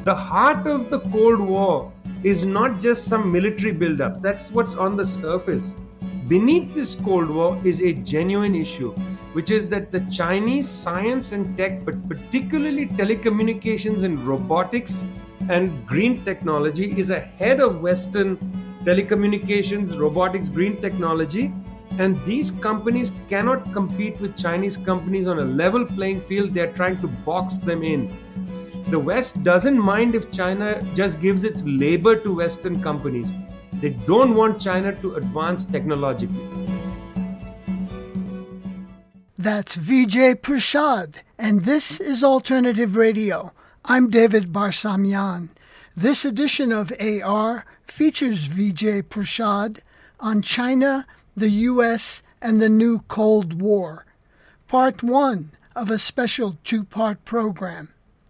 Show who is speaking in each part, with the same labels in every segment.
Speaker 1: The heart of the Cold War is not just some military buildup. That's what's on the surface. Beneath this Cold War is a genuine issue, which is that the Chinese science and tech, but particularly telecommunications and robotics and green technology, is ahead of Western telecommunications, robotics, green technology. And these companies cannot compete with Chinese companies on a level playing field. They're trying to box them in. The West doesn't mind if China just gives its labor to Western companies. They don't want China to advance technologically.
Speaker 2: That's Vijay Prashad, and this is Alternative Radio. I'm David Barsamian. This edition of AR features Vijay Prashad on China, the U.S., and the new Cold War, part one of a special two-part program.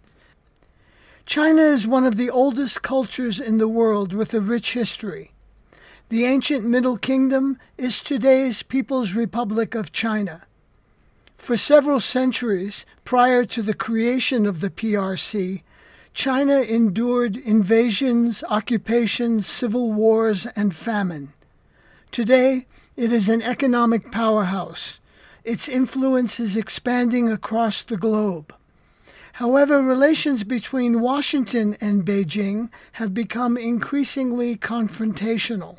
Speaker 2: China is one of the oldest cultures in the world with a rich history. The ancient Middle Kingdom is today's People's Republic of China. For several centuries prior to the creation of the PRC, China endured invasions, occupations, civil wars, and famine. Today, it is an economic powerhouse. Its influence is expanding across the globe. However, relations between Washington and Beijing have become increasingly confrontational.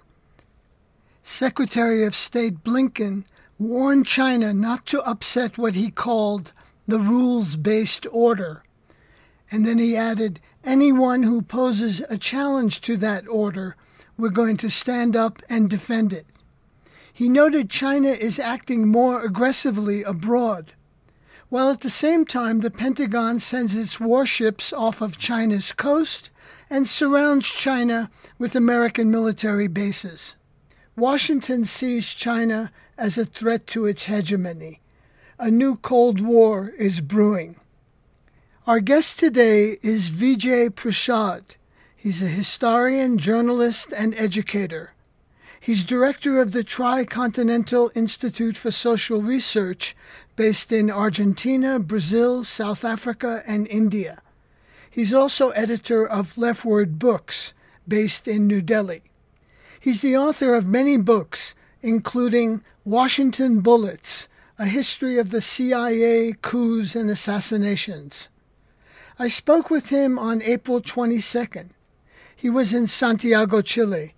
Speaker 2: Secretary of State Blinken warned China not to upset what he called the rules-based order. And then he added, anyone who poses a challenge to that order, we're going to stand up and defend it. He noted China is acting more aggressively abroad, while at the same time the Pentagon sends its warships off of China's coast and surrounds China with American military bases. Washington sees China as a threat to its hegemony. A new Cold War is brewing. Our guest today is Vijay Prashad. He's a historian, journalist, and educator. He's director of the Tricontinental Institute for Social Research, based in Argentina, Brazil, South Africa, and India. He's also editor of Leftward Books, based in New Delhi. He's the author of many books, including Washington Bullets, A History of the CIA, Coups, and Assassinations. I spoke with him on April 22nd. He was in Santiago, Chile.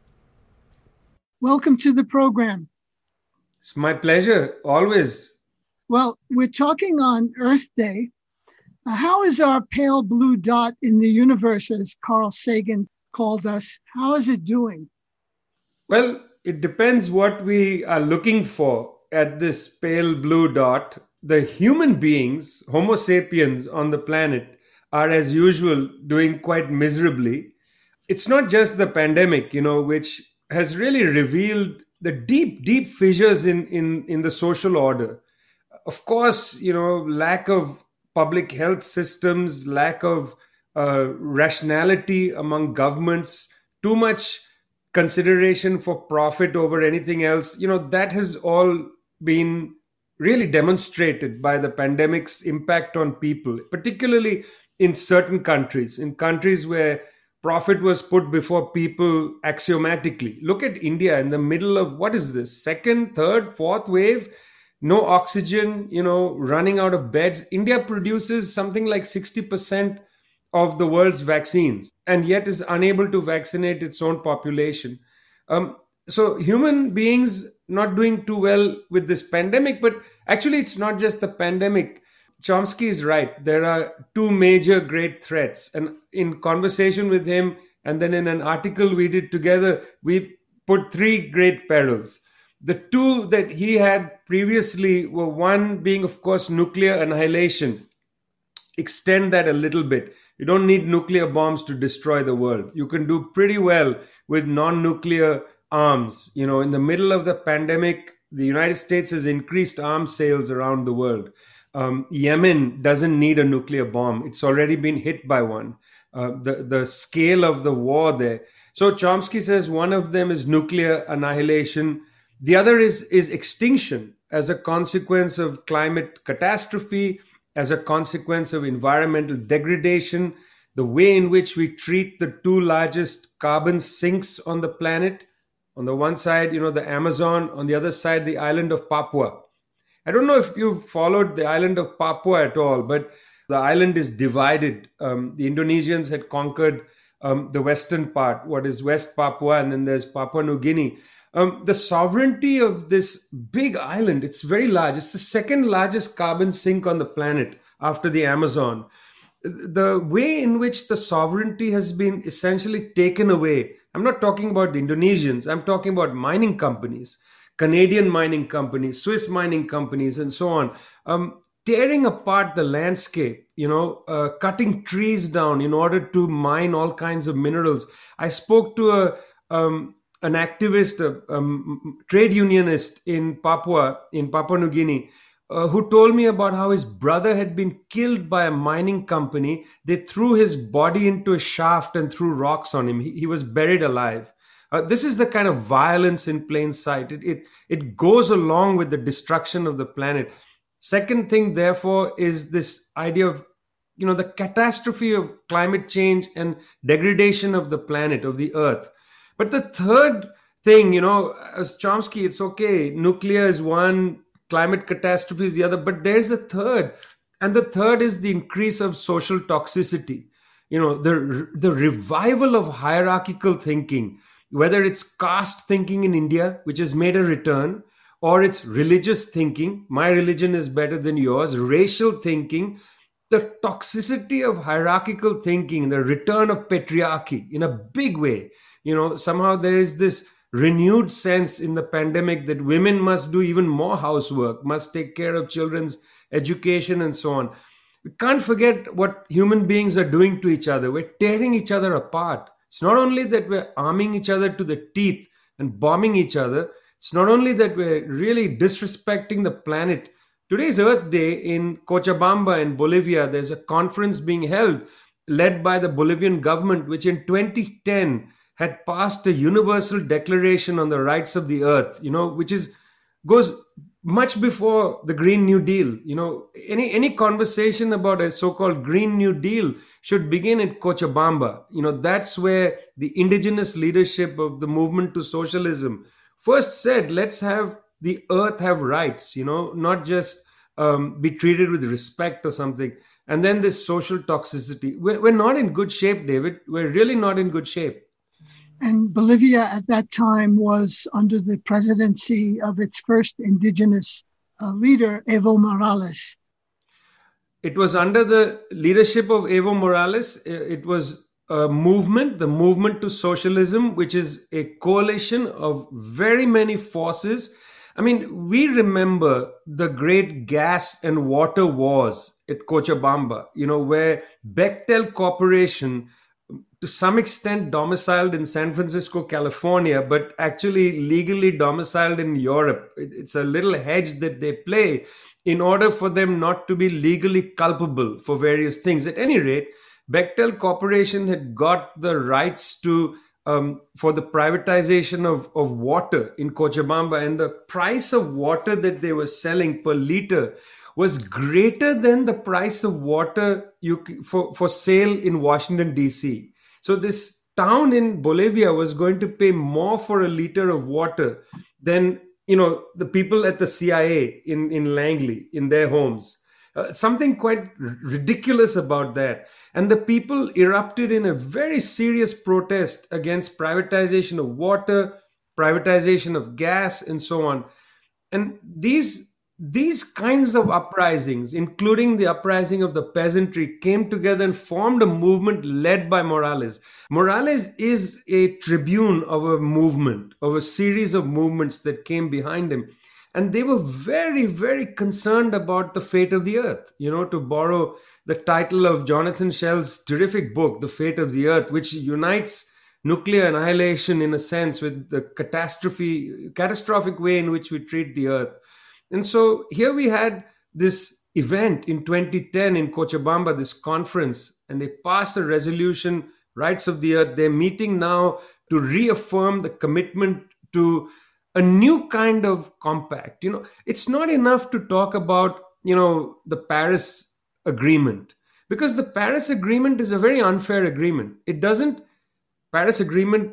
Speaker 2: Welcome to the program.
Speaker 1: It's my pleasure, always.
Speaker 2: Well, we're talking on Earth Day. How is our pale blue dot in the universe, as Carl Sagan called us, how is it doing?
Speaker 1: Well, it depends what we are looking for at this pale blue dot. The human beings, Homo sapiens on the planet, are as usual doing quite miserably. It's not just the pandemic, which has really revealed the deep fissures in the social order. Of course, lack of public health systems, lack of rationality among governments, too much consideration for profit over anything else, that has all been really demonstrated by the pandemic's impact on people, particularly in certain countries, in countries where profit was put before people axiomatically. Look at India in the middle of, what is this, second, third, fourth wave? No oxygen, running out of beds. India produces something like 60% of the world's vaccines and yet is unable to vaccinate its own population. So human beings not doing too well with this pandemic, but actually it's not just the pandemic. Chomsky is right. There are two major great threats. And in conversation with him, and then in an article we did together, we put three great perils. The two that he had previously were, one being, of course, nuclear annihilation. Extend that a little bit. You don't need nuclear bombs to destroy the world. You can do pretty well with non-nuclear arms. In the middle of the pandemic, the United States has increased arms sales around the world. Yemen doesn't need a nuclear bomb. It's already been hit by one. The scale of the war there. So Chomsky says one of them is nuclear annihilation. The other is extinction as a consequence of climate catastrophe, as a consequence of environmental degradation. the way in which we treat the two largest carbon sinks on the planet. On the one side, the Amazon, on the other side, the island of Papua. I don't know if you've followed the island of Papua at all, but the island is divided. The Indonesians had conquered the western part, what is West Papua, and then there's Papua New Guinea. The sovereignty of this big island, it's very large. It's the second largest carbon sink on the planet after the Amazon. The way in which the sovereignty has been essentially taken away, I'm not talking about the Indonesians, I'm talking about mining companies, Canadian mining companies, Swiss mining companies, and so on, tearing apart the landscape, cutting trees down in order to mine all kinds of minerals. I spoke to an activist, a trade unionist in Papua New Guinea, who told me about how his brother had been killed by a mining company. They threw his body into a shaft and threw rocks on him. He was buried alive. This is the kind of violence in plain sight. It goes along with the destruction of the planet. Second thing, therefore, is this idea of, the catastrophe of climate change and degradation of the planet, of the earth. But the third thing, as Chomsky, it's okay. Nuclear is one, climate catastrophe is the other, but there's a third. And the third is the increase of social toxicity. The revival of hierarchical thinking, whether it's caste thinking in India, which has made a return, or it's religious thinking, my religion is better than yours, racial thinking, the toxicity of hierarchical thinking, the return of patriarchy in a big way. Somehow there is this renewed sense in the pandemic that women must do even more housework, must take care of children's education and so on. We can't forget what human beings are doing to each other. We're tearing each other apart. It's not only that we're arming each other to the teeth and bombing each other. It's not only that we're really disrespecting the planet. Today's Earth Day in Cochabamba in Bolivia, there's a conference being held led by the Bolivian government, which in 2010 had passed a universal declaration on the rights of the earth, which goes much before the Green New Deal. Any conversation about a so-called Green New Deal should begin in Cochabamba. That's where the indigenous leadership of the movement to socialism first said, let's have the earth have rights, not just be treated with respect or something. And then this social toxicity. We're not in good shape, David. We're really not in good shape.
Speaker 2: And Bolivia at that time was under the presidency of its first indigenous leader, Evo Morales.
Speaker 1: It was under the leadership of Evo Morales. It was a movement, the movement to socialism, which is a coalition of very many forces. I mean, we remember the great gas and water wars at Cochabamba, where Bechtel Corporation, to some extent domiciled in San Francisco, California, but actually legally domiciled in Europe. It's a little hedge that they play in order for them not to be legally culpable for various things. At any rate, Bechtel Corporation had got the rights to for the privatization of water in Cochabamba, and the price of water that they were selling per liter was greater than the price of water for sale in Washington, D.C. So this town in Bolivia was going to pay more for a liter of water than, the people at the CIA in Langley, in their homes. Something quite ridiculous about that. And the people erupted in a very serious protest against privatization of water, privatization of gas, and so on. And these kinds of uprisings, including the uprising of the peasantry, came together and formed a movement led by Morales. Morales is a tribune of a movement, of a series of movements that came behind him. And they were very, very concerned about the fate of the earth, to borrow the title of Jonathan Schell's terrific book, The Fate of the Earth, which unites nuclear annihilation in a sense with the catastrophic way in which we treat the earth. And so here we had this event in 2010 in Cochabamba, this conference, and they passed a resolution, Rights of the Earth. They're meeting now to reaffirm the commitment to a new kind of compact. It's not enough to talk about, the Paris Agreement. Because the Paris Agreement is a very unfair agreement. It doesn't, Paris Agreement,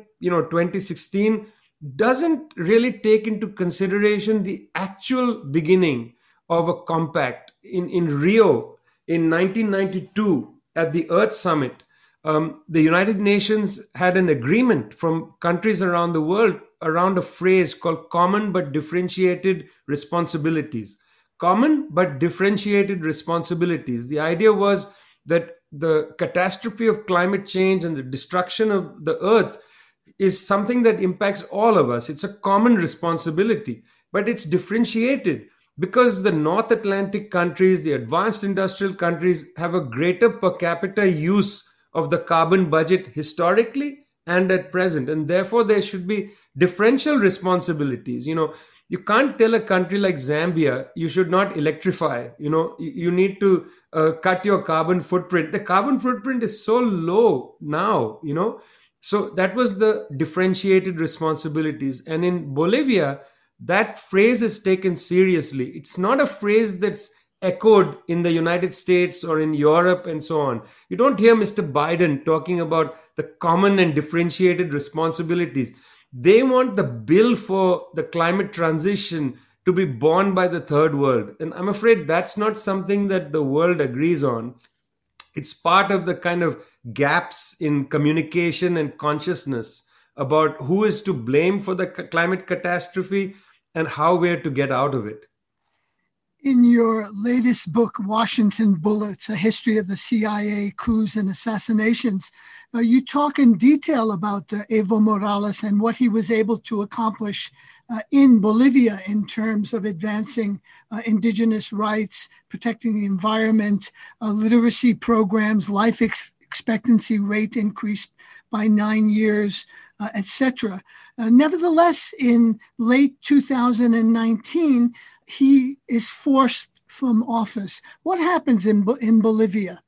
Speaker 1: 2016, doesn't really take into consideration the actual beginning of a compact. In Rio in 1992 at the Earth Summit, the United Nations had an agreement from countries around the world around a phrase called common but differentiated responsibilities. Common but differentiated responsibilities. The idea was that the catastrophe of climate change and the destruction of the earth is something that impacts all of us. It's a common responsibility, but it's differentiated because the North Atlantic countries, the advanced industrial countries, have a greater per capita use of the carbon budget historically and at present. And therefore, there should be differential responsibilities. You can't tell a country like Zambia, you should not electrify. You need to cut your carbon footprint. The carbon footprint is so low now. So that was the differentiated responsibilities. And in Bolivia, that phrase is taken seriously. It's not a phrase that's echoed in the United States or in Europe and so on. You don't hear Mr. Biden talking about the common and differentiated responsibilities. They want the bill for the climate transition to be borne by the third world. And I'm afraid that's not something that the world agrees on. It's part of the kind of gaps in communication and consciousness about who is to blame for the climate catastrophe and how we're to get out of it.
Speaker 2: In your latest book, Washington Bullets, A History of the CIA Coups and Assassinations, you talk in detail about Evo Morales and what he was able to accomplish in Bolivia in terms of advancing indigenous rights, protecting the environment, literacy programs, life expectancy rate increased by 9 years, etc. Nevertheless, in late 2019, he is forced from office. What happens in Bolivia?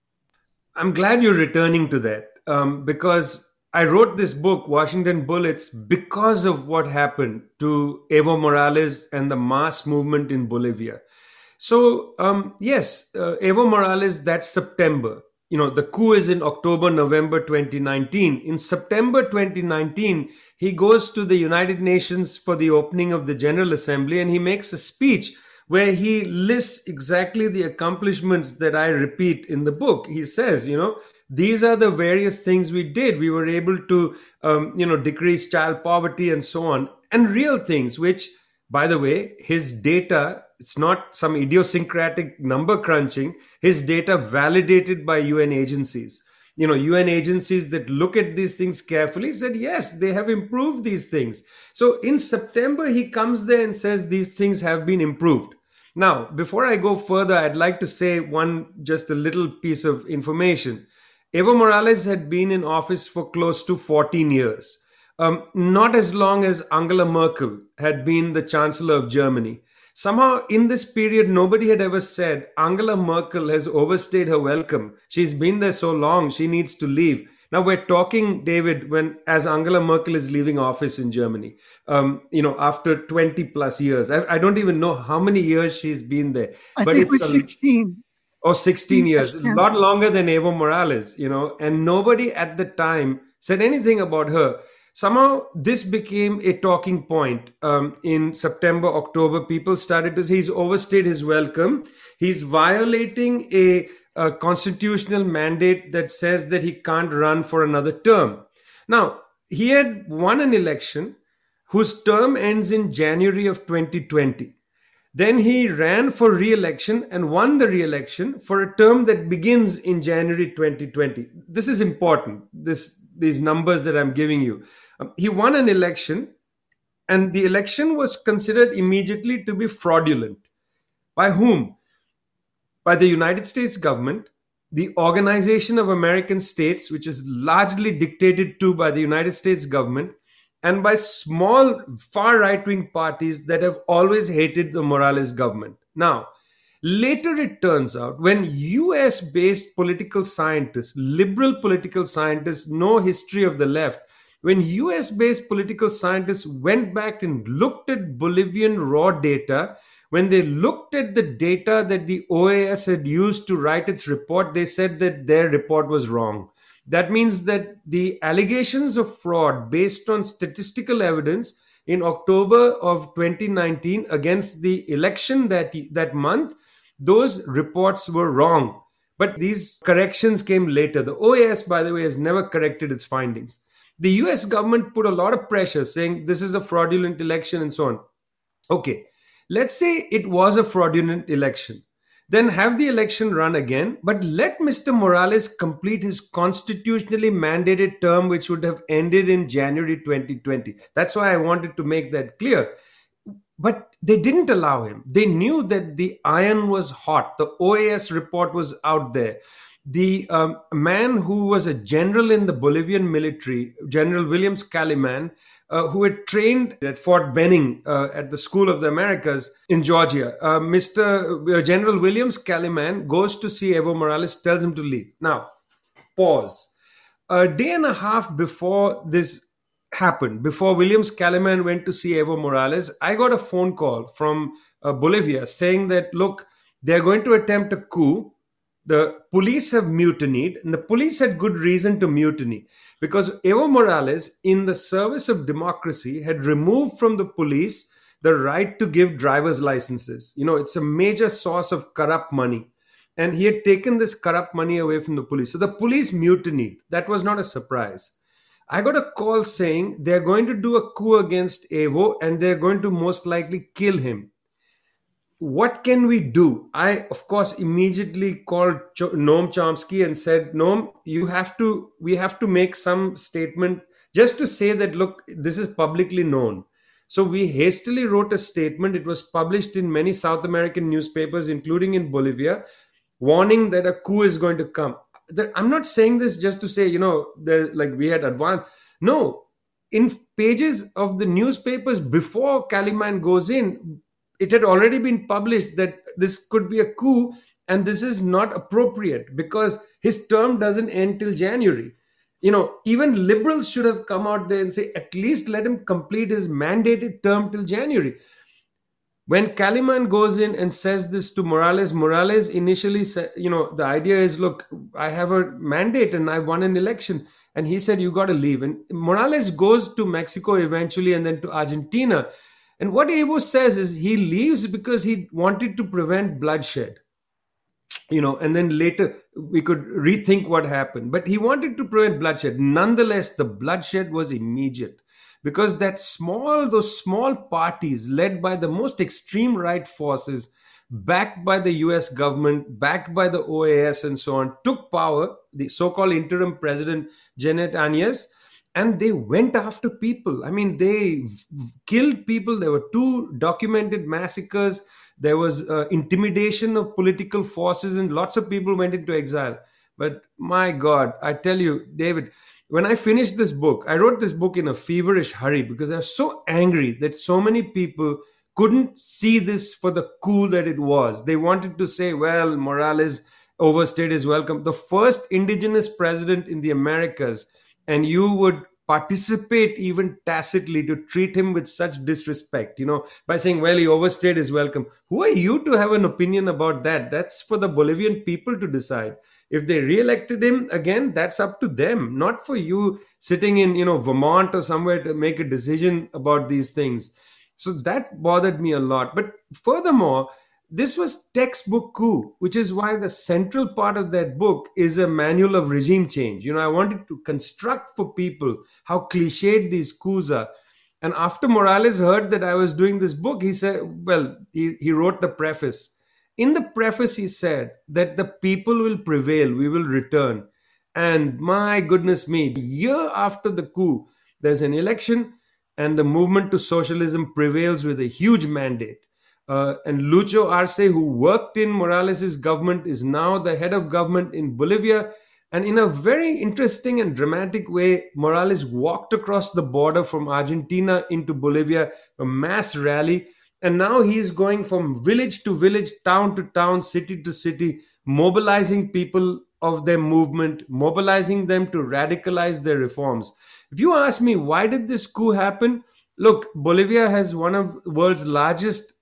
Speaker 1: I'm glad you're returning to that because I wrote this book, Washington Bullets, because of what happened to Evo Morales and the mass movement in Bolivia. So, yes, Evo Morales, that's September. The coup is in October, November 2019. In September 2019, he goes to the United Nations for the opening of the General Assembly and he makes a speech where he lists exactly the accomplishments that I repeat in the book. He says, these are the various things we did. We were able to, decrease child poverty and so on. And real things, which, by the way, his data, it's not some idiosyncratic number crunching, his data validated by UN agencies. UN agencies that look at these things carefully said, yes, they have improved these things. So in September, he comes there and says these things have been improved. Now, before I go further, I'd like to say just a little piece of information. Evo Morales had been in office for close to 14 years. Not as long as Angela Merkel had been the Chancellor of Germany. Somehow in this period, nobody had ever said Angela Merkel has overstayed her welcome. She's been there so long, she needs to leave. Now we're talking, David, as Angela Merkel is leaving office in Germany, after 20 plus years. I don't even know how many years she's been there.
Speaker 2: I think it was 16.
Speaker 1: Oh, 16 years, a lot longer than Evo Morales, and nobody at the time said anything about her. Somehow this became a talking point. In September, October, people started to say he's overstayed his welcome. He's violating a constitutional mandate that says that he can't run for another term. Now, he had won an election whose term ends in January of 2020. Then he ran for re-election and won the re-election for a term that begins in January 2020. This is important, these numbers that I'm giving you. He won an election and the election was considered immediately to be fraudulent. By whom? By the United States government, the Organization of American States, which is largely dictated to by the United States government, and by small far right-wing parties that have always hated the Morales government. Now, later it turns out when US-based political scientists, liberal political scientists, know history of the left, when US-based political scientists went back and looked at Bolivian raw data, When they looked at the data that the OAS had used to write its report, they said that their report was wrong. That means that the allegations of fraud based on statistical evidence in October of 2019 against the election that month, those reports were wrong. But these corrections came later. The OAS, by the way, has never corrected its findings. The US government put a lot of pressure saying this is a fraudulent election and so on. Okay, let's say it was a fraudulent election. Then have the election run again, but let Mr. Morales complete his constitutionally mandated term, which would have ended in January 2020. That's why I wanted to make that clear. But they didn't allow him. They knew that the iron was hot. The OAS report was out there. The man who was a general in the Bolivian military, General Williams Caliman, who had trained at Fort Benning at the School of the Americas in Georgia. Mr. General Williams Caliman goes to see Evo Morales, tells him to leave. Now, pause. A day and a half before this happened, before Williams Caliman went to see Evo Morales, I got a phone call from Bolivia saying that, look, they're going to attempt a coup. The police have mutinied, and the police had good reason to mutiny because Evo Morales, in the service of democracy, had removed from the police the right to give driver's licenses. You know, it's a major source of corrupt money. And he had taken this corrupt money away from the police. So the police mutinied. That was not a surprise. I got a call saying they're going to do a coup against Evo and they're going to most likely kill him. What can we do? I, of course, immediately called Noam Chomsky and said, Noam, we have to make some statement just to say that, look, this is publicly known. So we hastily wrote a statement. It was published in many South American newspapers, including in Bolivia, warning that a coup is going to come. I'm not saying this just to say, like we had advanced. No, in pages of the newspapers before Caliman goes in, it had already been published that this could be a coup and this is not appropriate because his term doesn't end till January. Even liberals should have come out there and say, at least let him complete his mandated term till January. When Caliman goes in and says this to Morales, Morales initially said, the idea is, look, I have a mandate and I won an election. And he said, you got to leave. And Morales goes to Mexico eventually and then to Argentina. And what Evo says is he leaves because he wanted to prevent bloodshed. And then later we could rethink what happened. But he wanted to prevent bloodshed. Nonetheless, the bloodshed was immediate because those small parties led by the most extreme right forces, backed by the US government, backed by the OAS and so on, took power, the so-called interim president, Janet Áñez, and they went after people. I mean, they killed people. There were 2 documented massacres. There was intimidation of political forces and lots of people went into exile. But my God, I tell you, David, when I finished this book, I wrote this book in a feverish hurry because I was so angry that so many people couldn't see this for the coup that it was. They wanted to say, well, Morales overstayed his welcome. The first indigenous president in the Americas, and you would participate even tacitly to treat him with such disrespect, by saying, well, he overstayed his welcome. Who are you to have an opinion about that? That's for the Bolivian people to decide. If they re-elected him again, that's up to them, not for you sitting in, Vermont or somewhere to make a decision about these things. So that bothered me a lot. But furthermore, this was textbook coup, which is why the central part of that book is a manual of regime change. I wanted to construct for people how cliched these coups are. And after Morales heard that I was doing this book, he said, well, he wrote the preface. In the preface, he said that the people will prevail, we will return. And my goodness me, a year after the coup, there's an election and the movement to socialism prevails with a huge mandate. And Lucho Arce, who worked in Morales' government, is now the head of government in Bolivia. And in a very interesting and dramatic way, Morales walked across the border from Argentina into Bolivia, a mass rally. And now he is going from village to village, town to town, city to city, mobilizing people of their movement, mobilizing them to radicalize their reforms. If you ask me, why did this coup happen? Look, Bolivia has one of the world's largest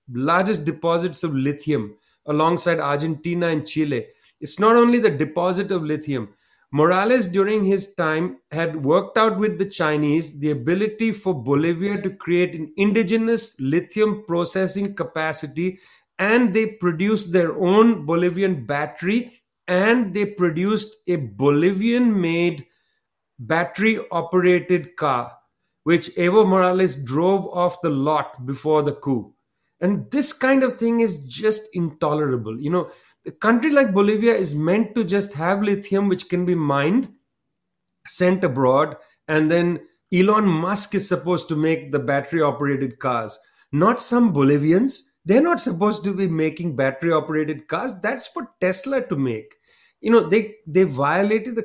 Speaker 1: largest deposits of lithium alongside Argentina and Chile. It's not only the deposit of lithium. Morales, during his time, had worked out with the Chinese the ability for Bolivia to create an indigenous lithium processing capacity, and they produced their own Bolivian battery, and they produced a Bolivian made battery operated car, which Evo Morales drove off the lot before the coup. And this kind of thing is just intolerable. A country like Bolivia is meant to just have lithium which can be mined, sent abroad, and then Elon Musk is supposed to make the battery operated cars, not some Bolivians. They're not supposed to be making battery operated cars. That's for Tesla to make. They violated a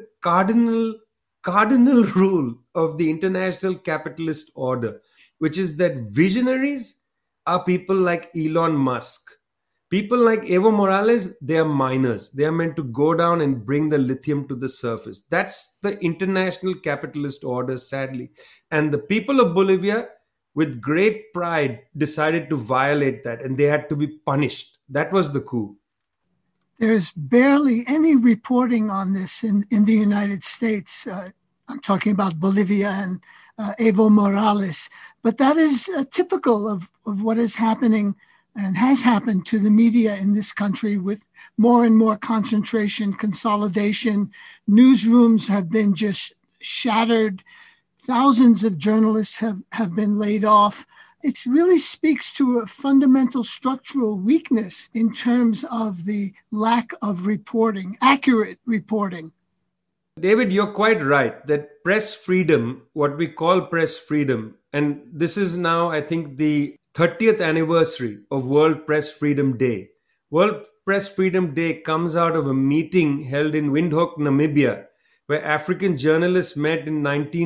Speaker 1: cardinal rule of the international capitalist order, which is that visionaries are people like Elon Musk. People like Evo Morales, they are miners. They are meant to go down and bring the lithium to the surface. That's the international capitalist order, sadly. And the people of Bolivia, with great pride, decided to violate that, and they had to be punished. That was the coup.
Speaker 2: There's barely any reporting on this in the United States. I'm talking about Bolivia and Evo Morales. But that is typical of what is happening and has happened to the media in this country, with more and more concentration, consolidation. Newsrooms have been just shattered. Thousands of journalists have been laid off. It really speaks to a fundamental structural weakness in terms of the lack of reporting, accurate reporting.
Speaker 1: David, you're quite right that press freedom, what we call press freedom, and this is now, I think, the 30th anniversary of World Press Freedom Day. World Press Freedom Day comes out of a meeting held in Windhoek, Namibia, where African journalists met in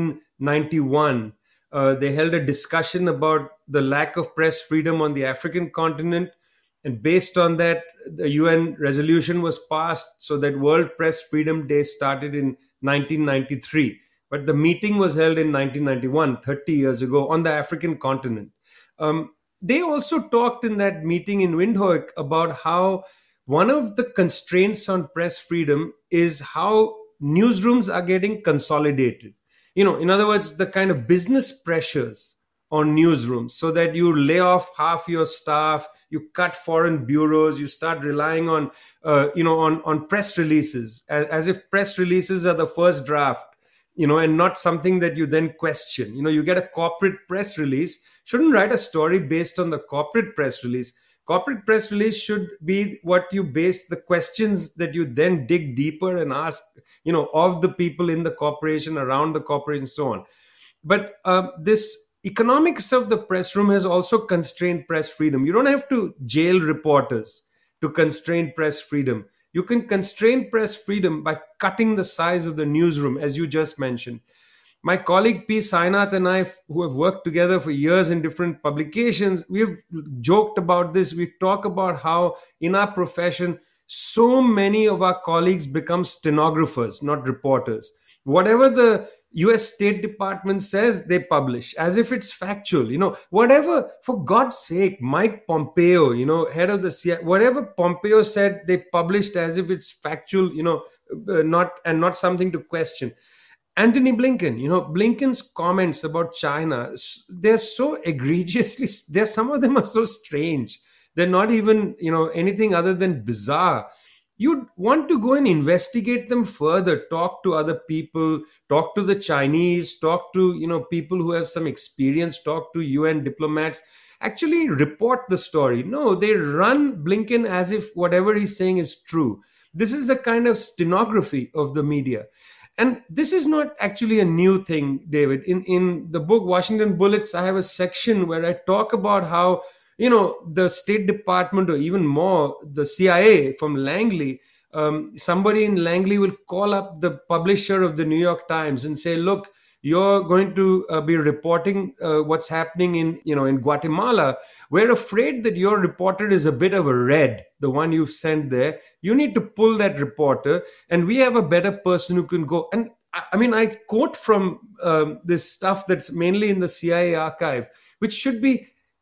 Speaker 1: 1991. They held a discussion about the lack of press freedom on the African continent. And based on that, the UN resolution was passed so that World Press Freedom Day started in 1993. But the meeting was held in 1991, 30 years ago, on the African continent. They also talked in that meeting in Windhoek about how one of the constraints on press freedom is how newsrooms are getting consolidated. In other words, the kind of business pressures on newsrooms, so that you lay off half your staff, you cut foreign bureaus, you start relying on, on press releases, as if press releases are the first draft, and not something that you then question. You get a corporate press release, shouldn't write a story based on the corporate press release. Corporate press release should be what you base the questions that you then dig deeper and ask, of the people in the corporation, around the corporation, so on. But this economics of the press room has also constrained press freedom. You don't have to jail reporters to constrain press freedom. You can constrain press freedom by cutting the size of the newsroom, as you just mentioned. My colleague P. Sainath and I, who have worked together for years in different publications, we've joked about this. We talk about how in our profession, so many of our colleagues become stenographers, not reporters. Whatever the US State Department says, they publish as if it's factual. Whatever, for God's sake, Mike Pompeo, head of the CIA, whatever Pompeo said, they published as if it's factual, not something to question. Anthony Blinken, Blinken's comments about China, they're so egregiously, some of them are so strange. They're not even, anything other than bizarre. You'd want to go and investigate them further, talk to other people, talk to the Chinese, talk to, people who have some experience, talk to UN diplomats, actually report the story. No, they run Blinken as if whatever he's saying is true. This is a kind of stenography of the media. And this is not actually a new thing, David. In the book Washington Bullets, I have a section where I talk about how, the State Department, or even more, the CIA from Langley, somebody in Langley will call up the publisher of the New York Times and say, look, you're going to be reporting what's happening in Guatemala. We're afraid that your reporter is a bit of a red, the one you've sent there. You need to pull that reporter, and we have a better person who can go. And I quote from this stuff that's mainly in the CIA archive, which should be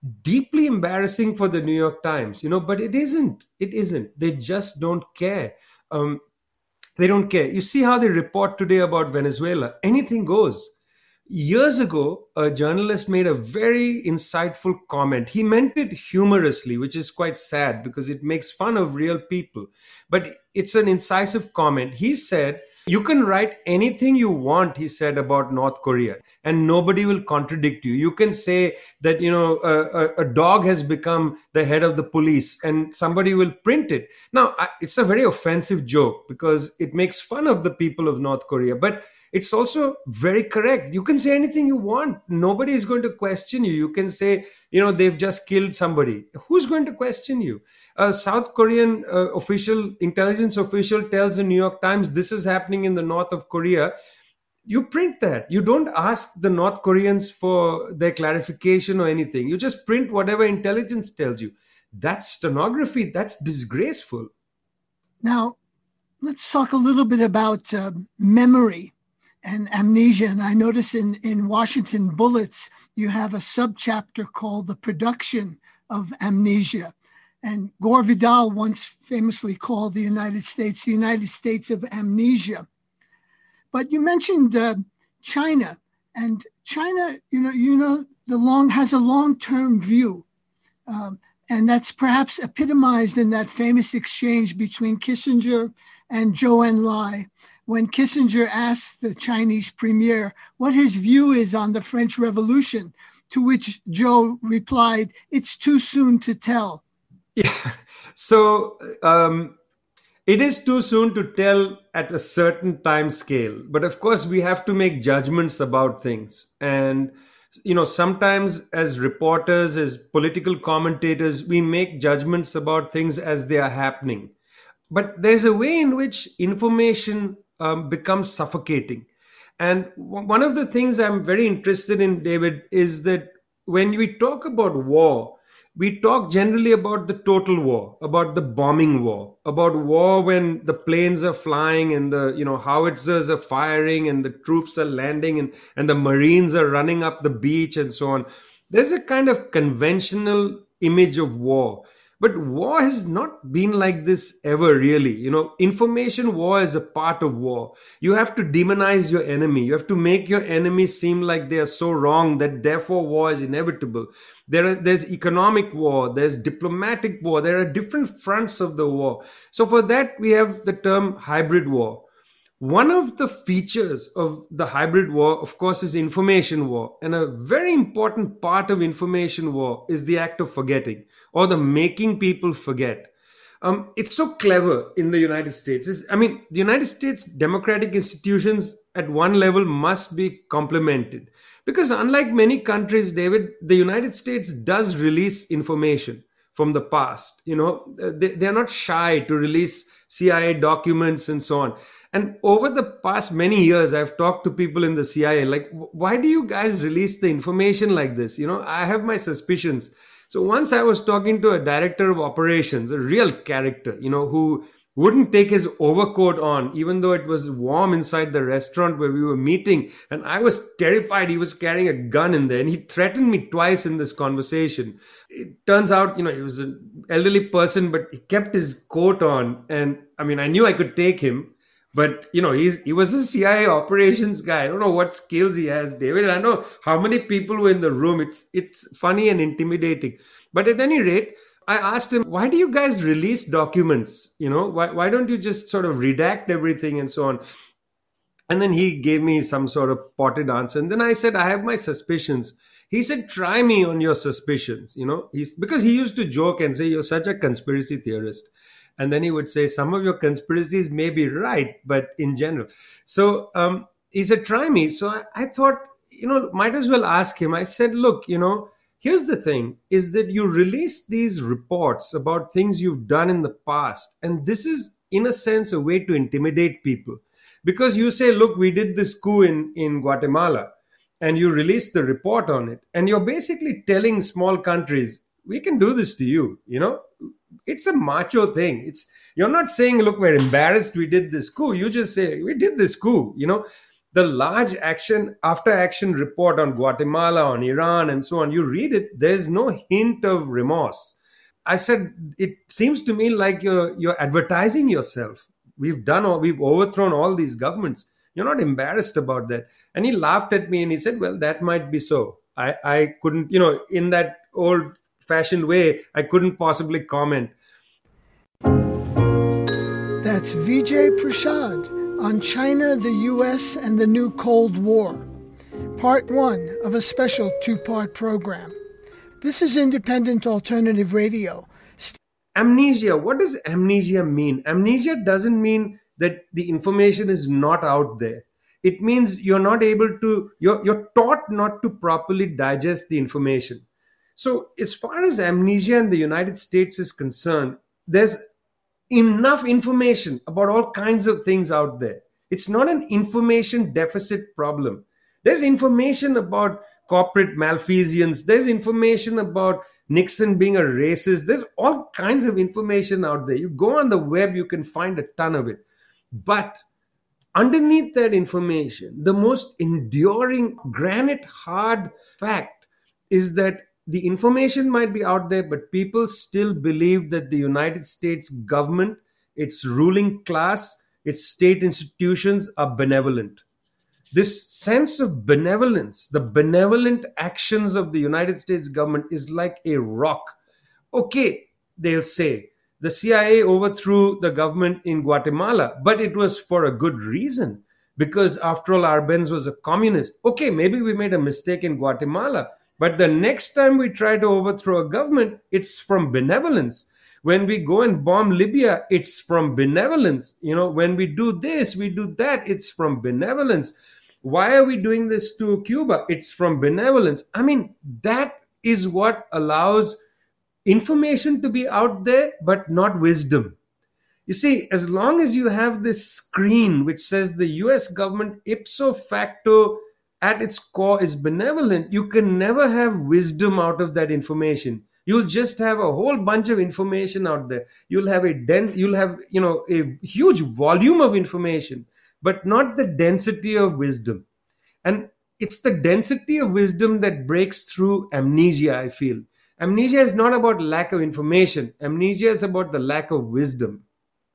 Speaker 1: deeply embarrassing for the New York Times, but it isn't. It isn't. They just don't care. Um, they don't care. You see how they report today about Venezuela. Anything goes. Years ago, a journalist made a very insightful comment. He meant it humorously, which is quite sad because it makes fun of real people. But it's an incisive comment. He said, "You can write anything you want," he said, about North Korea, and nobody will contradict you. You can say that, a dog has become the head of the police, and somebody will print it. Now, it's a very offensive joke because it makes fun of the people of North Korea. But it's also very correct. You can say anything you want. Nobody is going to question you. You can say, they've just killed somebody. Who's going to question you? A South Korean intelligence official tells the New York Times this is happening in the north of Korea. You print that. You don't ask the North Koreans for their clarification or anything. You just print whatever intelligence tells you. That's stenography. That's disgraceful.
Speaker 2: Now, let's talk a little bit about memory and amnesia. And I notice in Washington Bullets, you have a subchapter called The Production of Amnesia. And Gore Vidal once famously called the United States of amnesia. But you mentioned China, and China, has a long-term view. And that's perhaps epitomized in that famous exchange between Kissinger and Zhou Enlai, when Kissinger asked the Chinese premier what his view is on the French Revolution, to which Zhou replied, "It's too soon to tell."
Speaker 1: Yeah. So it is too soon to tell at a certain time scale. But of course, we have to make judgments about things. And, sometimes as reporters, as political commentators, we make judgments about things as they are happening. But there's a way in which information becomes suffocating. And one of the things I'm very interested in, David, is that when we talk about war, we talk generally about the total war, about the bombing war, about war when the planes are flying and the howitzers are firing and the troops are landing and the Marines are running up the beach and so on. There's a kind of conventional image of war. But war has not been like this ever, really. Information war is a part of war. You have to demonize your enemy. You have to make your enemy seem like they are so wrong that therefore war is inevitable. There's economic war, there's diplomatic war, there are different fronts of the war. So for that, we have the term hybrid war. One of the features of the hybrid war, of course, is information war. And a very important part of information war is the act of forgetting, or the making people forget. It's so clever in the United States. The United States democratic institutions at one level must be complimented. Because unlike many countries, David, the United States does release information from the past. They're not shy to release CIA documents and so on. And over the past many years, I've talked to people in the CIA, like, why do you guys release the information like this? I have my suspicions. So once I was talking to a director of operations, a real character, who wouldn't take his overcoat on, even though it was warm inside the restaurant where we were meeting. And I was terrified he was carrying a gun in there. And he threatened me twice in this conversation. It turns out, he was an elderly person, but he kept his coat on. And I knew I could take him. But, he was a CIA operations guy. I don't know what skills he has, David. I know how many people were in the room. It's funny and intimidating. But at any rate, I asked him, why do you guys release documents? Why don't you just sort of redact everything and so on? And then he gave me some sort of potted answer. And then I said, I have my suspicions. He said, try me on your suspicions, because he used to joke and say, you're such a conspiracy theorist. And then he would say, some of your conspiracies may be right, but in general. So he said, try me. So I thought, might as well ask him. I said, look, here's the thing, is that you release these reports about things you've done in the past. And this is, in a sense, a way to intimidate people. Because you say, look, we did this coup in Guatemala, and you release the report on it. And you're basically telling small countries, we can do this to you, It's a macho thing. You're not saying, look, we're embarrassed we did this coup. You just say, we did this coup, the large action after action report on Guatemala, on Iran, and so on, you read it, there's no hint of remorse. I said, it seems to me like you're advertising yourself. We've overthrown all these governments. You're not embarrassed about that. And he laughed at me and he said, well, that might be so. I couldn't, in that old fashioned way, I couldn't possibly comment.
Speaker 2: That's Vijay Prashad on China, the U.S., and the New Cold War. Part 1 of a special 2-part program. This is Independent Alternative Radio.
Speaker 1: Amnesia. What does amnesia mean? Amnesia doesn't mean that the information is not out there. It means you're taught not to properly digest the information. So as far as amnesia in the United States is concerned, there's enough information about all kinds of things out there. It's not an information deficit problem. There's information about corporate malfeasance. There's information about Nixon being a racist. There's all kinds of information out there. You go on the web, you can find a ton of it. But underneath that information, the most enduring, granite hard fact is that the information might be out there, but people still believe that the United States government, its ruling class, its state institutions are benevolent. This sense of benevolence, the benevolent actions of the United States government is like a rock. Okay, they'll say, the CIA overthrew the government in Guatemala, but it was for a good reason, because after all, Arbenz was a communist. Okay, maybe we made a mistake in Guatemala, but the next time we try to overthrow a government, it's from benevolence. When we go and bomb Libya, it's from benevolence. When we do this, we do that, it's from benevolence. Why are we doing this to Cuba? It's from benevolence. I mean, that is what allows information to be out there, but not wisdom. You see, as long as you have this screen which says the US government ipso facto at its core is benevolent, you can never have wisdom out of that information. You'll just have a whole bunch of information out there. You'll have a huge volume of information, but not the density of wisdom. And it's the density of wisdom that breaks through amnesia, I feel. Amnesia is not about lack of information. Amnesia is about the lack of wisdom.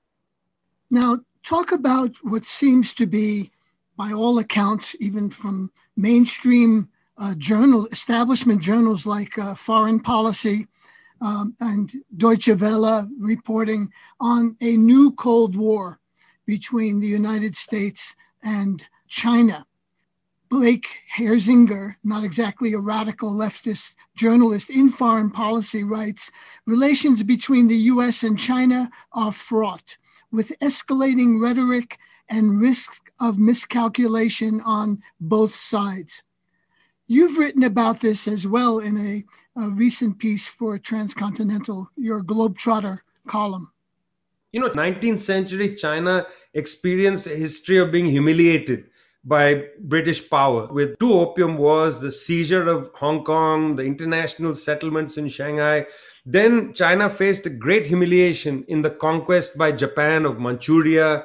Speaker 2: Now, talk about what seems to be, by all accounts, even from mainstream establishment journals like Foreign Policy and Deutsche Welle reporting on a new Cold War between the United States and China. Blake Herzinger, not exactly a radical leftist journalist in Foreign Policy, writes, relations between the U.S. and China are fraught with escalating rhetoric and risk of miscalculation on both sides. You've written about this as well in a recent piece for Transcontinental, your Globetrotter column.
Speaker 1: 19th century China experienced a history of being humiliated by British power with 2 opium wars, the seizure of Hong Kong, the international settlements in Shanghai. Then China faced a great humiliation in the conquest by Japan of Manchuria.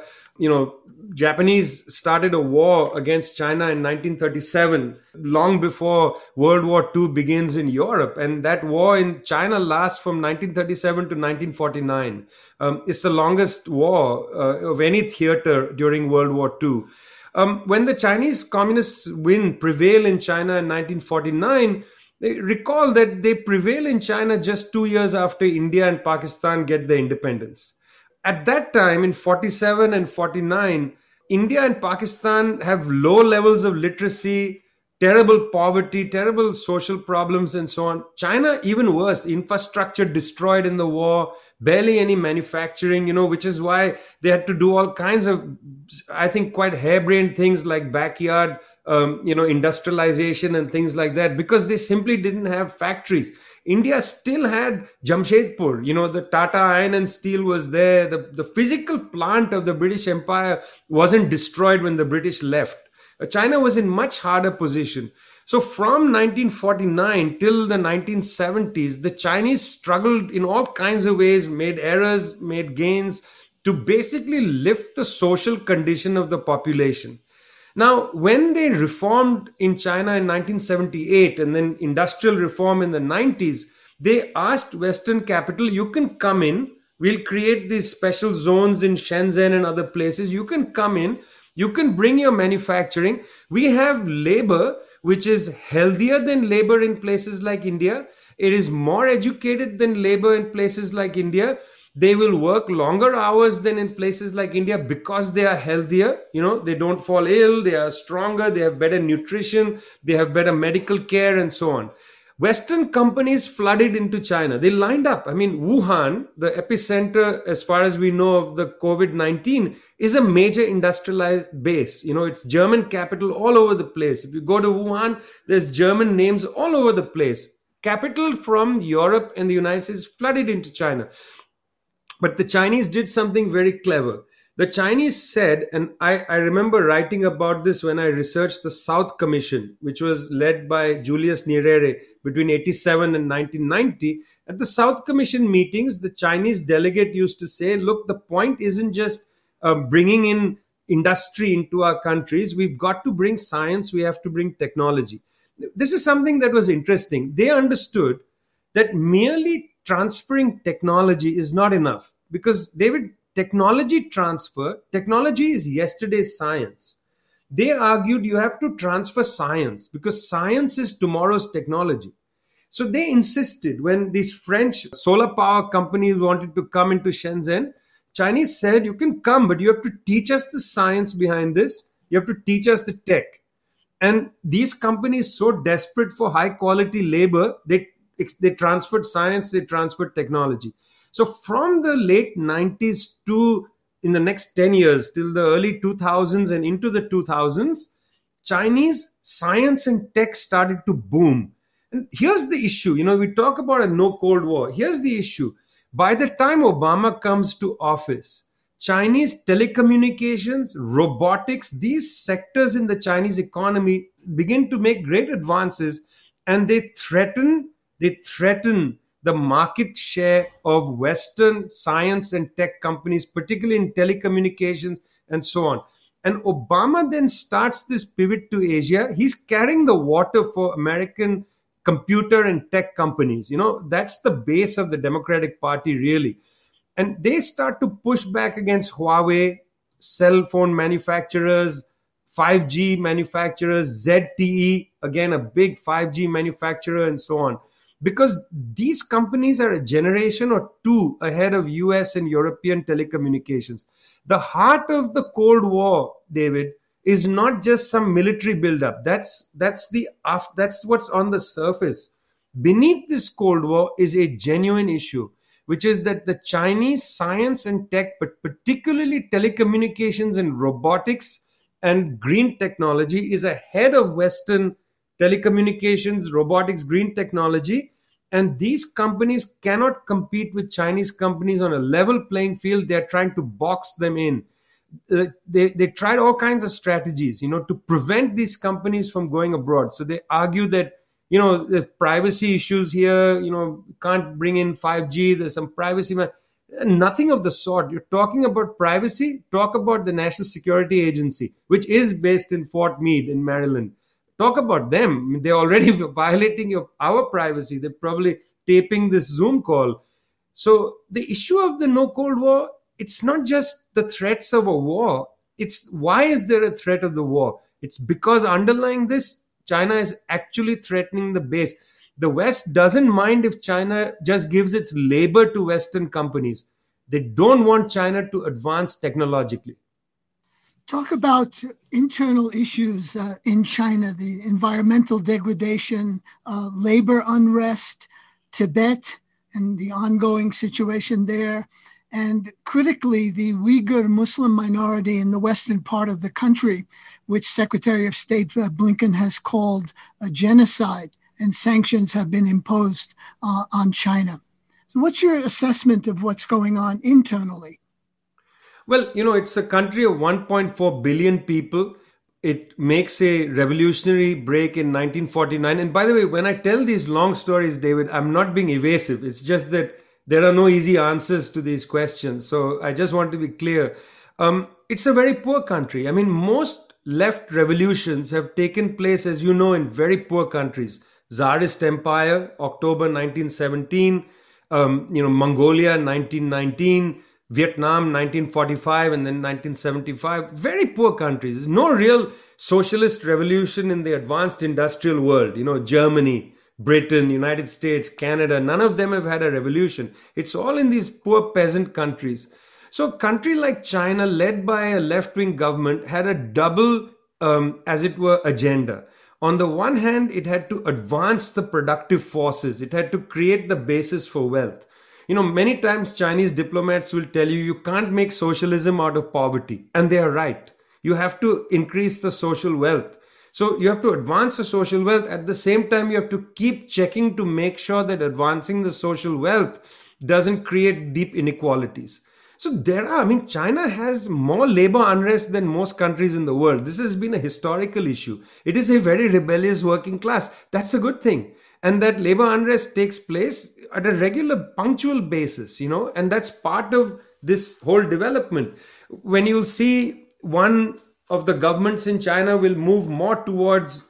Speaker 1: Japanese started a war against China in 1937, long before World War II begins in Europe. And that war in China lasts from 1937 to 1949. It's the longest war of any theater during World War II. When the Chinese communists prevail in China in 1949, recall that they prevail in China just 2 years after India and Pakistan get their independence. At that time, in 47 and 49, India and Pakistan have low levels of literacy, terrible poverty, terrible social problems, and so on. China, even worse, infrastructure destroyed in the war, barely any manufacturing, which is why they had to do all kinds of, I think, quite harebrained things like backyard, industrialization and things like that, because they simply didn't have factories. India still had Jamshedpur, the Tata Iron and Steel was there. The physical plant of the British Empire wasn't destroyed when the British left. China was in much harder position. So from 1949 till the 1970s, the Chinese struggled in all kinds of ways, made errors, made gains to basically lift the social condition of the population. Now, when they reformed in China in 1978 and then industrial reform in the 90s, they asked Western capital, you can come in, we'll create these special zones in Shenzhen and other places. You can come in, you can bring your manufacturing. We have labor which is healthier than labor in places like India. It is more educated than labor in places like India. They will work longer hours than in places like India because they are healthier. They don't fall ill, they are stronger, they have better nutrition, they have better medical care, and so on. Western companies flooded into China. They lined up. I mean, Wuhan, the epicenter, as far as we know, of the COVID-19, is a major industrialized base. It's German capital all over the place. If you go to Wuhan, there's German names all over the place. Capital from Europe and the United States flooded into China. But the Chinese did something very clever. The Chinese said, and I remember writing about this when I researched the South Commission, which was led by Julius Nyerere between 87 and 1990. At the South Commission meetings, the Chinese delegate used to say, look, the point isn't just bringing in industry into our countries. We've got to bring science. We have to bring technology. This is something that was interesting. They understood that merely transferring technology is not enough because, David, technology is yesterday's science. They argued you have to transfer science because science is tomorrow's technology. So they insisted when these French solar power companies wanted to come into Shenzhen, Chinese said, you can come, but you have to teach us the science behind this. You have to teach us the tech. And these companies, so desperate for high quality labor, they transferred science, they transferred technology. So from the late 90s to in the next 10 years, till the early 2000s and into the 2000s, Chinese science and tech started to boom. And here's the issue. We talk about a no Cold War. Here's the issue. By the time Obama comes to office, Chinese telecommunications, robotics, these sectors in the Chinese economy begin to make great advances, and they threaten the market share of Western science and tech companies, particularly in telecommunications and so on. And Obama then starts this pivot to Asia. He's carrying the water for American computer and tech companies. That's the base of the Democratic Party, really. And they start to push back against Huawei, cell phone manufacturers, 5G manufacturers, ZTE, again, a big 5G manufacturer, and so on. Because these companies are a generation or two ahead of US and European telecommunications. The heart of the Cold War, David, is not just some military buildup. That's what's on the surface. Beneath this Cold War is a genuine issue, which is that the Chinese science and tech, but particularly telecommunications and robotics and green technology, is ahead of Western telecommunications, robotics, green technology. And these companies cannot compete with Chinese companies on a level playing field. They're trying to box them in. They tried all kinds of strategies, to prevent these companies from going abroad. So they argue that, there's privacy issues here, can't bring in 5G, there's some privacy. Nothing of the sort. You're talking about privacy, talk about the National Security Agency, which is based in Fort Meade in Maryland. Talk about them. They're already violating our privacy. They're probably taping this Zoom call. So the issue of the no Cold War, it's not just the threats of a war. It's why is there a threat of the war? It's because underlying this, China is actually threatening the base. The West doesn't mind if China just gives its labor to Western companies. They don't want China to advance technologically.
Speaker 2: Talk about internal issues in China, the environmental degradation, labor unrest, Tibet, and the ongoing situation there, and critically, the Uyghur Muslim minority in the western part of the country, which Secretary of State Blinken has called a genocide, and sanctions have been imposed on China. So what's your assessment of what's going on internally?
Speaker 1: Well, it's a country of 1.4 billion people. It makes a revolutionary break in 1949. And by the way, when I tell these long stories, David, I'm not being evasive. It's just that there are no easy answers to these questions. So I just want to be clear. It's a very poor country. I mean, most left revolutions have taken place, as you know, in very poor countries. Tsarist Empire, October 1917, Mongolia 1919, Vietnam 1945, and then 1975. Very poor countries. There's no real socialist revolution in the advanced industrial world. Germany, Britain, United States, Canada, none of them have had a revolution. It's all in these poor peasant countries. So a country like China, led by a left-wing government, had a double, as it were, agenda. On the one hand, it had to advance the productive forces. It had to create the basis for wealth. Many times Chinese diplomats will tell you can't make socialism out of poverty. And they are right. You have to increase the social wealth. So you have to advance the social wealth. At the same time, you have to keep checking to make sure that advancing the social wealth doesn't create deep inequalities. So China has more labor unrest than most countries in the world. This has been a historical issue. It is a very rebellious working class. That's a good thing. And that labor unrest takes place at a regular, punctual basis, and that's part of this whole development. When you'll see one of the governments in China will move more towards,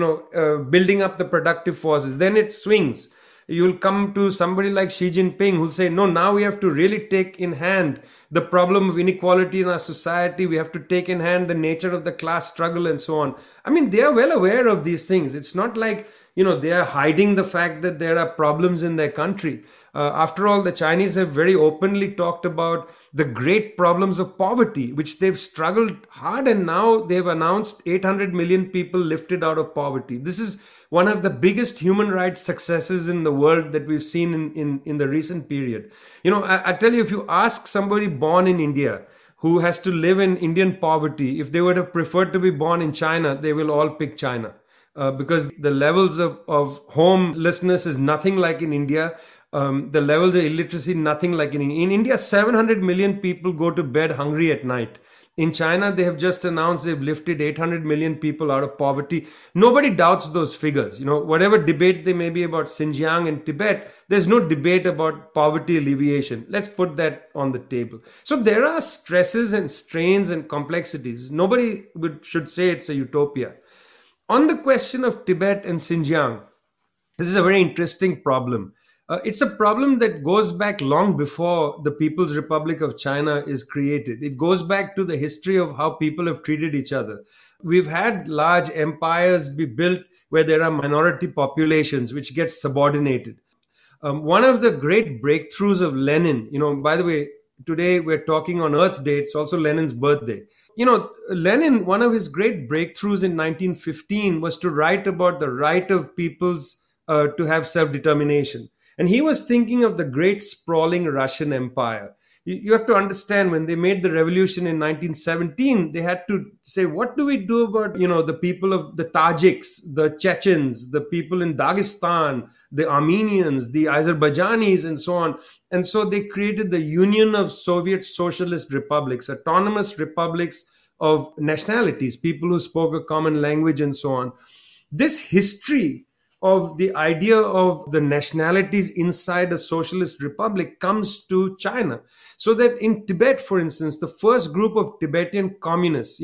Speaker 1: building up the productive forces, then it swings. You'll come to somebody like Xi Jinping who'll say, no, now we have to really take in hand the problem of inequality in our society. We have to take in hand the nature of the class struggle and so on. They are well aware of these things. It's not like, they are hiding the fact that there are problems in their country. After all, the Chinese have very openly talked about the great problems of poverty, which they've struggled hard, and now they've announced 800 million people lifted out of poverty. This is one of the biggest human rights successes in the world that we've seen in the recent period. I tell you, if you ask somebody born in India who has to live in Indian poverty, if they would have preferred to be born in China, they will all pick China. Because the levels of homelessness is nothing like in India. The levels of illiteracy, nothing like in India. In India, 700 million people go to bed hungry at night. In China, they have just announced they've lifted 800 million people out of poverty. Nobody doubts those figures. Whatever debate there may be about Xinjiang and Tibet, there's no debate about poverty alleviation. Let's put that on the table. So there are stresses and strains and complexities. Nobody should say it's a utopia. On the question of Tibet and Xinjiang, this is a very interesting problem. It's a problem that goes back long before the People's Republic of China is created. It goes back to the history of how people have treated each other. We've had large empires be built where there are minority populations which get subordinated. One of the great breakthroughs of Lenin, by the way, today we're talking on Earth Day, it's also Lenin's birthday. Lenin, one of his great breakthroughs in 1915 was to write about the right of peoples to have self-determination. And he was thinking of the great sprawling Russian Empire. You have to understand, when they made the revolution in 1917, they had to say, what do we do about, the people of the Tajiks, the Chechens, the people in Dagestan, the Armenians, the Azerbaijanis, and so on. And so they created the Union of Soviet Socialist Republics, autonomous republics of nationalities, people who spoke a common language and so on. This history of the idea of the nationalities inside a socialist republic comes to China. So that in Tibet, for instance, the first group of Tibetan communists,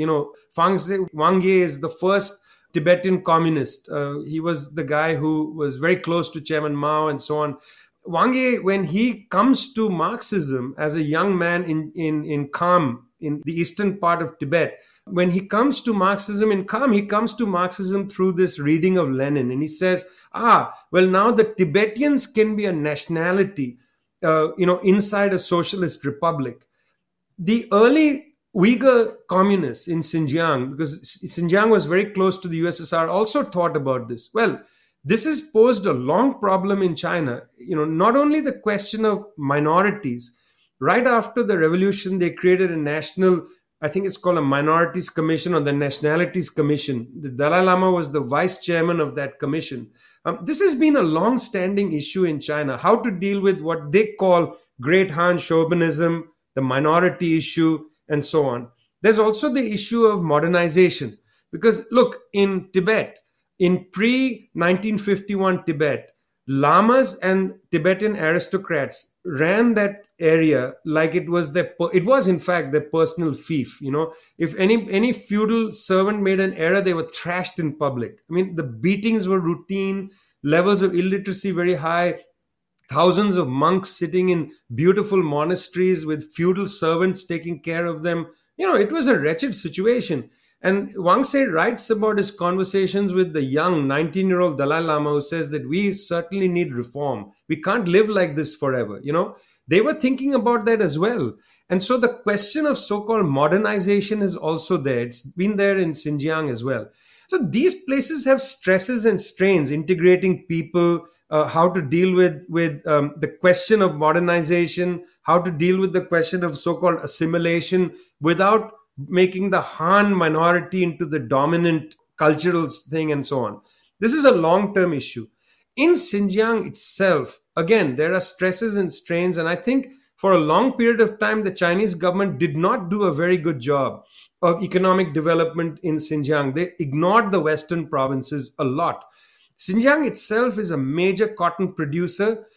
Speaker 1: Wang Ye is the first Tibetan communist. He was the guy who was very close to Chairman Mao and so on. Wang Ye, when he comes to Marxism as a young man in Kham, in the eastern part of Tibet, when he comes to Marxism in Kham, he comes to Marxism through this reading of Lenin. And he says, now the Tibetans can be a nationality, inside a socialist republic. The early Uyghur communists in Xinjiang, because Xinjiang was very close to the USSR, also thought about this. Well, this has posed a long problem in China. Not only the question of minorities. Right after the revolution, they created a national, I think it's called a Minorities Commission or the Nationalities Commission. The Dalai Lama was the vice chairman of that commission. This has been a long-standing issue in China, how to deal with what they call Great Han chauvinism, the minority issue, and so on. There's also the issue of modernization. Because look, in Tibet, in pre-1951 Tibet, lamas and Tibetan aristocrats ran that area like it was it was in fact their personal fief. If any feudal servant made an error, they were thrashed in public. I mean, the beatings were routine, levels of illiteracy very high, thousands of monks sitting in beautiful monasteries with feudal servants taking care of them. It was a wretched situation. And Wang Tse writes about his conversations with the young 19-year-old Dalai Lama, who says that we certainly need reform. We can't live like this forever. They were thinking about that as well. And so the question of so-called modernization is also there. It's been there in Xinjiang as well. So these places have stresses and strains, integrating people, how to deal with the question of modernization, how to deal with the question of so-called assimilation without making the Han minority into the dominant cultural thing, and so on. This is a long-term issue. In Xinjiang itself, again, there are stresses and strains, and I think for a long period of time, the Chinese government did not do a very good job of economic development in Xinjiang. They ignored the western provinces a lot. Xinjiang itself is a major cotton producer.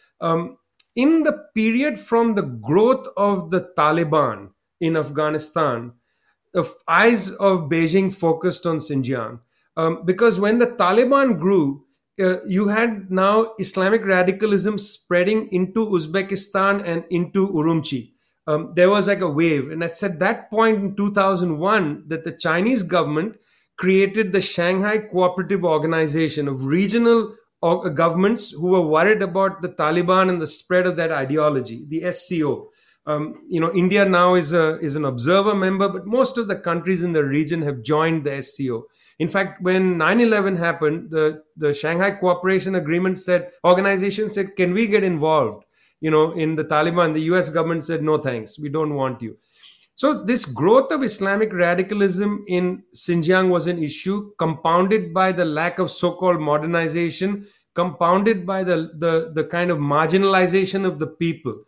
Speaker 1: In the period from the growth of the Taliban in Afghanistan, the eyes of Beijing focused on Xinjiang. Because when the Taliban grew, you had now Islamic radicalism spreading into Uzbekistan and into Urumqi. There was like a wave. And it's at that point in 2001 that the Chinese government created the Shanghai Cooperative Organization of regional governments who were worried about the Taliban and the spread of that ideology, the SCO. India now is an observer member, but most of the countries in the region have joined the SCO. In fact, when 9/11 happened, the Shanghai Cooperation Organization said, can we get involved, in the Taliban? The US government said, no, thanks. We don't want you. So this growth of Islamic radicalism in Xinjiang was an issue, compounded by the lack of so-called modernization, compounded by the kind of marginalization of the people,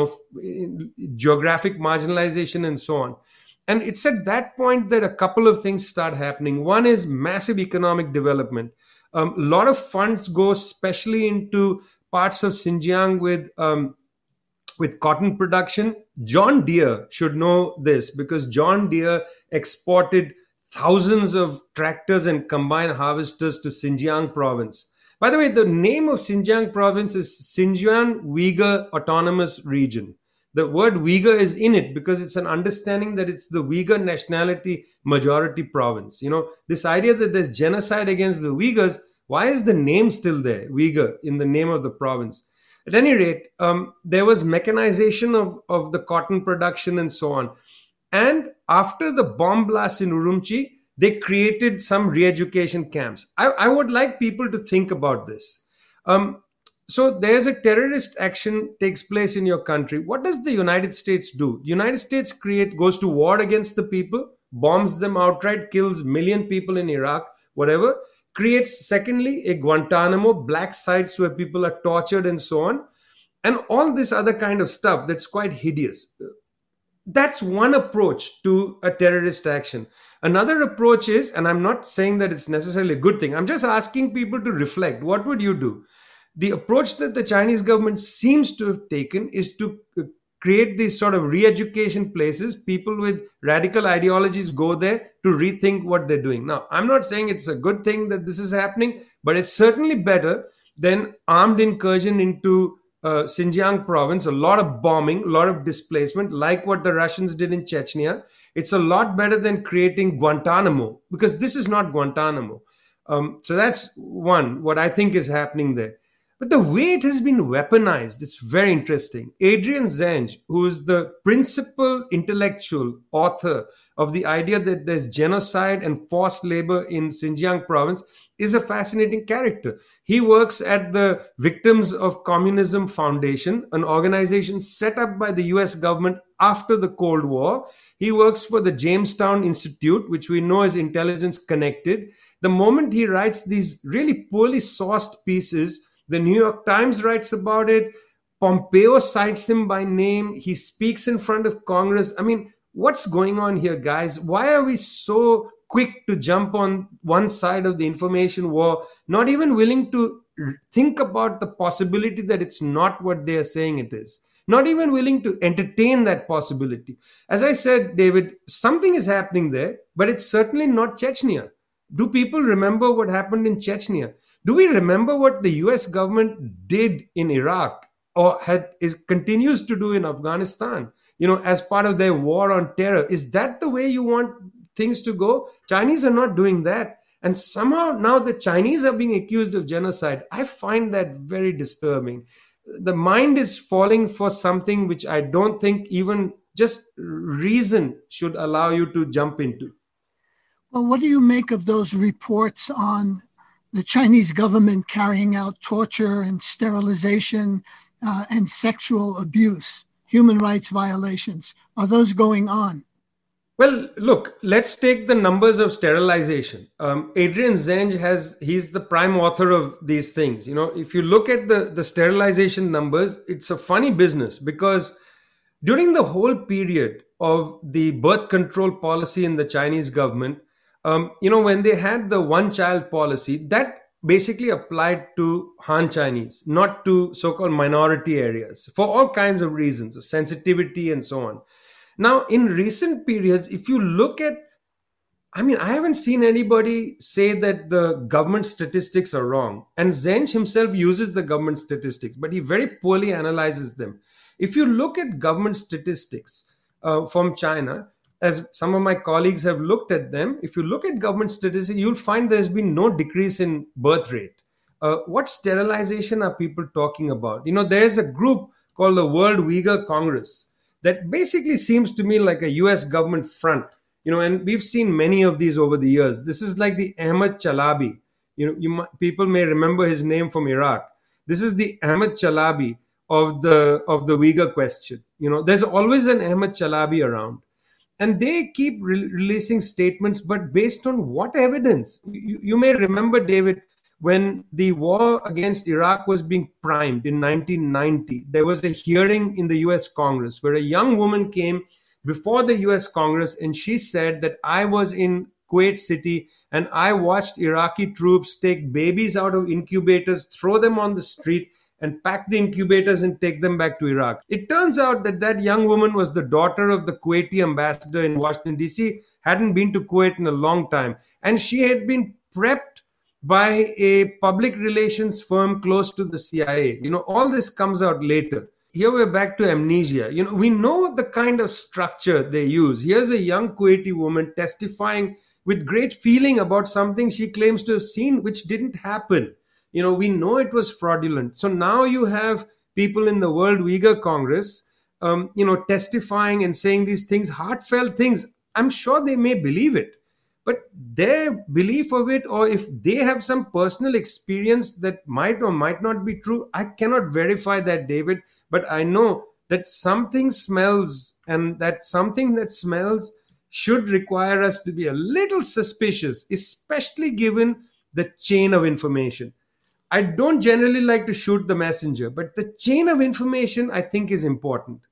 Speaker 1: geographic marginalization and so on. And it's at that point that a couple of things start happening. One is massive economic development. A lot of funds go especially into parts of Xinjiang with cotton production. John Deere should know this, because John Deere exported thousands of tractors and combine harvesters to Xinjiang province. By the way, the name of Xinjiang province is Xinjiang Uyghur Autonomous Region. The word Uyghur is in it because it's an understanding that it's the Uyghur nationality majority province. This idea that there's genocide against the Uyghurs, why is the name still there, Uyghur, in the name of the province? At any rate, there was mechanization of the cotton production and so on. And after the bomb blast in Urumqi, they created some re-education camps. I would like people to think about this. So there's a terrorist action takes place in your country. What does the United States do? The United States goes to war against the people, bombs them outright, kills 1 million people in Iraq, whatever. Creates, secondly, a Guantanamo, black sites where people are tortured and so on. And all this other kind of stuff that's quite hideous. That's one approach to a terrorist action. Another approach is, and I'm not saying that it's necessarily a good thing, I'm just asking people to reflect. What would you do? The approach that the Chinese government seems to have taken is to create these sort of re-education places. People with radical ideologies go there to rethink what they're doing. Now, I'm not saying it's a good thing that this is happening, but it's certainly better than armed incursion into Xinjiang province, a lot of bombing, a lot of displacement, like what the Russians did in Chechnya. It's a lot better than creating Guantanamo, because this is not Guantanamo. So that's one, what I think is happening there. But the way it has been weaponized is very interesting. Adrian Zenj, who is the principal intellectual author of the idea that there's genocide and forced labor in Xinjiang province, is a fascinating character. He works at the Victims of Communism Foundation, an organization set up by the US government after the Cold War. He works for the Jamestown Institute, which we know is intelligence connected. The moment he writes these really poorly sourced pieces, the New York Times writes about it. Pompeo cites him by name. He speaks in front of Congress. I mean, what's going on here, guys? Why are we so quick to jump on one side of the information war, not even willing to think about the possibility that it's not what they are saying it is? not even willing to entertain that possibility. As I said, David, something is happening there, but it's certainly not Chechnya. Do people remember what happened in Chechnya? Do we remember what the US government did in Iraq or continues to do in Afghanistan, as part of their war on terror? Is that the way you want things to go? Chinese are not doing that. And somehow now the Chinese are being accused of genocide. I find that very disturbing. The mind is falling for something which I don't think even just reason should allow you to jump into.
Speaker 2: Well, what do you make of those reports on the Chinese government carrying out torture and sterilization and sexual abuse, human rights violations? Are those going on?
Speaker 1: Well, look, let's take the numbers of sterilization. Adrian Zenge he's the prime author of these things. If you look at the sterilization numbers, it's a funny business because during the whole period of the birth control policy in the Chinese government, when they had the one-child policy, that basically applied to Han Chinese, not to so-called minority areas, for all kinds of reasons, of sensitivity and so on. Now, in recent periods, if you look at, I haven't seen anybody say that the government statistics are wrong. And Zenge himself uses the government statistics, but he very poorly analyzes them. If you look at government statistics from China, as some of my colleagues have looked at them, if you look at government statistics, you'll find there's been no decrease in birth rate. What sterilization are people talking about? There is a group called the World Uyghur Congress that basically seems to me like a US government front, and we've seen many of these over the years. This is like the Ahmad Chalabi. People may remember his name from Iraq. This is the Ahmad Chalabi of the Uyghur question. There's always an Ahmad Chalabi around. And they keep releasing statements, but based on what evidence? You may remember, David, when the war against Iraq was being primed in 1990, there was a hearing in the US Congress where a young woman came before the US Congress and she said that I was in Kuwait City and I watched Iraqi troops take babies out of incubators, throw them on the street, and pack the incubators and take them back to Iraq. It turns out that young woman was the daughter of the Kuwaiti ambassador in Washington, D.C., hadn't been to Kuwait in a long time. And she had been prepped by a public relations firm close to the CIA. All this comes out later. Here we're back to amnesia. We know the kind of structure they use. Here's a young Kuwaiti woman testifying with great feeling about something she claims to have seen, which didn't happen. We know it was fraudulent. So now you have people in the World Uyghur Congress, testifying and saying these things, heartfelt things. I'm sure they may believe it. But their belief of it, or if they have some personal experience that might or might not be true, I cannot verify that, David. But I know that something smells, and that something that smells should require us to be a little suspicious, especially given the chain of information. I don't generally like to shoot the messenger, but the chain of information I think is important.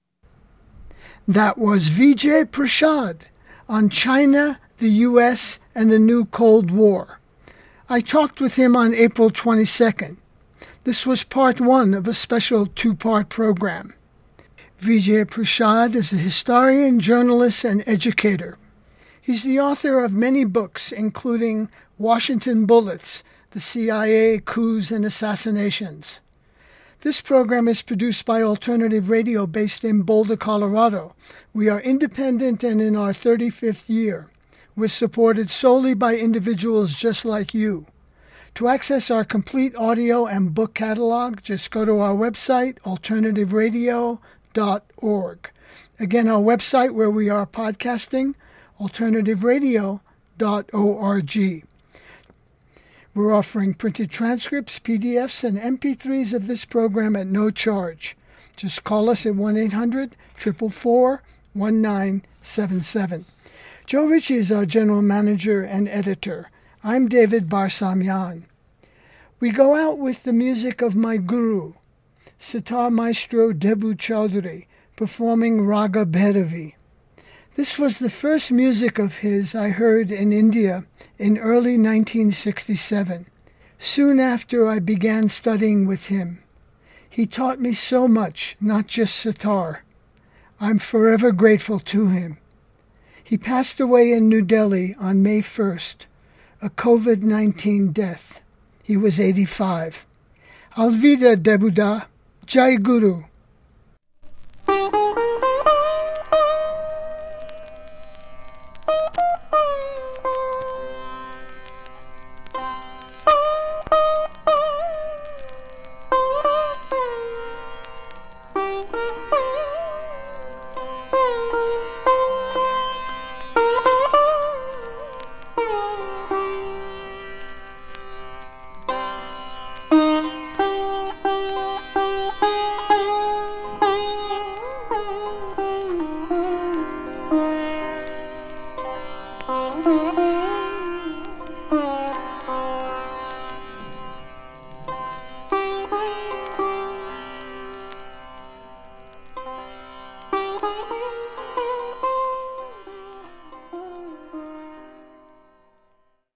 Speaker 2: That was Vijay Prashad on China, the U.S., and the new Cold War. I talked with him on April 22nd. This was part one of a special two-part program. Vijay Prashad is a historian, journalist, and educator. He's the author of many books, including Washington Bullets, The CIA, Coups, and Assassinations. This program is produced by Alternative Radio based in Boulder, Colorado. We are independent and in our 35th year. We're supported solely by individuals just like you. To access our complete audio and book catalog, just go to our website, alternativeradio.org. Again, our website where we are podcasting, alternativeradio.org. We're offering printed transcripts, PDFs, and MP3s of this program at no charge. Just call us at 1-800-444-1977. Joe Ritchie is our general manager and editor. I'm David Barsamian. We go out with the music of my guru, sitar maestro Debu Chaudhary, performing Raga Bhairavi. This was the first music of his I heard in India in early 1967, soon after I began studying with him. He taught me so much, not just sitar. I'm forever grateful to him. He passed away in New Delhi on May 1st, a COVID-19 death. He was 85. Alvida Debuda, Jai Guru.